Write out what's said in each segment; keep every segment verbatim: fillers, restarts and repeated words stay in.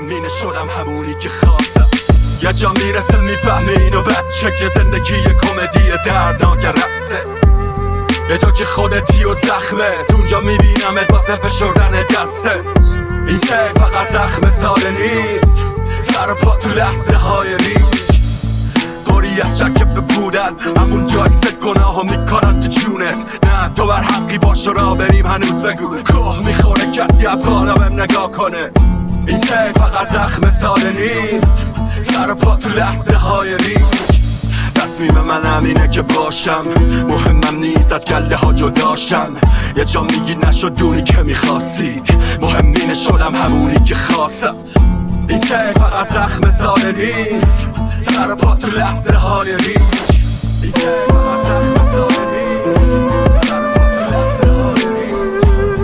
مهمینه شدم همونی که خواستم. یه جا میرسه میفهمی اینو بچه که زندگی یه کمدی دردناک رقصه. یه جا که خودتی و زخمت اونجا میبینمت واسه فشردن دستت. این سه فقط زخم ساده نیست، سر و پا تو لحظه های ریسک. پری از شک به بودن همون جای سه گناهو میکنن تو جونت. نه تو بر حقی باش و را بریم هنوز بگو کوه میخوره کسی ابقانا بهم نگاه کنه. این سه فقط زخم ساده نیست، سر و پا تو لحظه های ریسک. تصمیم من همینه که باشم، مهمم نیست از گله ها جداشم. یه جا میگی نشد دونی که میخواستید، مهمینه شدم همونی که خواستم. این سه فقط زخم ساده نیست، سر و پا تو لحظه های ریسک. این سه فقط زخم ساده نیست، سر و پا تو لحظه های ریسک.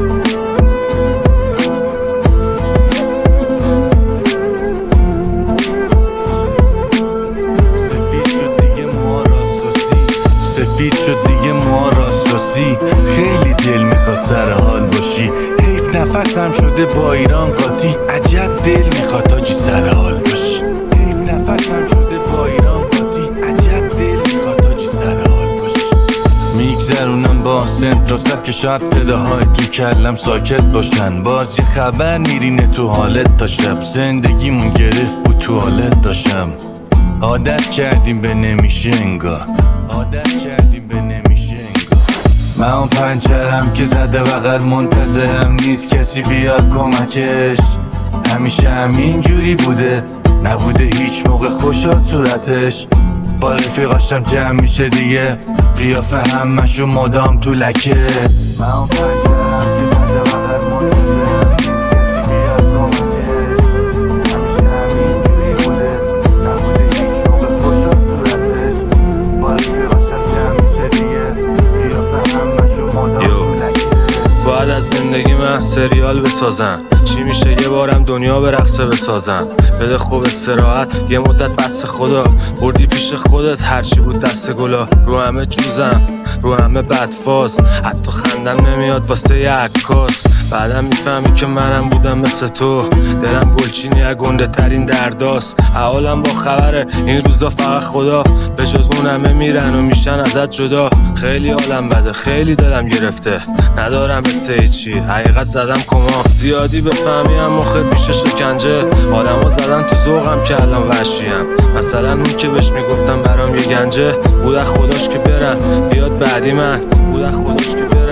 سفید شد دیگه موها راست راسی، سفید شد دیگه موها راست راسی. خیلی دل میخواد سر حال باشی، حیف نفسم شده با ایران قاطی. عجب دل میخواد تاجی سر حال باشی، حیف نفسم شده با ایران قاطی. عجب دل میخواد تاجی سر حال باشی. میگذرونم با سنت راست که شاید صداهای تو کلم ساکت باشن. باز یه خبر میرینه تو حالت تا شب، زندگیمون گرفت بود تو حالت داشتم. عادت کردیم به نمیشه انگار، عادت کردیم به نمیشه انگار. من اون پنچرم که زده بغل منتظرم نیست کسی بیاد کمکش. همیشه همین جوری بوده، نبوده هیچ موقع خوشحال صورتش. با رفیقاشم جمع میشه دیگه، قیافه همشون مدام تو لکه. من اون پنچرم که زده بغل منتظرم نیست کسی بیاد کمکش. همیشه همین جوری بوده، نبوده هیچ موقع خوشحال صورتش. با رفیقاشم جمع میشه دیگه، قیافه همشون مدام تو لکه. باید از زندگی من سریال بسازم، چی میشه یه بارم دنیا به رقصه بسازم. بده خوب استراحت یه مدت بس خدا، بردی پیش خودت هرچی بود دست گلا. رو همه جوزم، رو همه بدفاز، حتی خندم نمیاد واسه یه عکاس. بعدم میفهمی که منم بودم مثل تو، دلم گلچینی از گنده ترین درداست. حالم با خبره این روزا فقط خدا، به جز اون همه میرن و میشن ازت جدا. خیلی حالم بده، خیلی دلم گرفته، ندارم مثل هیچی، حقیقت زدم کما. زیادی بفهمی هم مخت میشه شکنجه، آدم ها زدن تو ذوقم که الان وحشیم. مثلا اون که بهش میگفتم برام یه گنجه، بود خداش که برم بیاد بعدی من، بود خداش که برم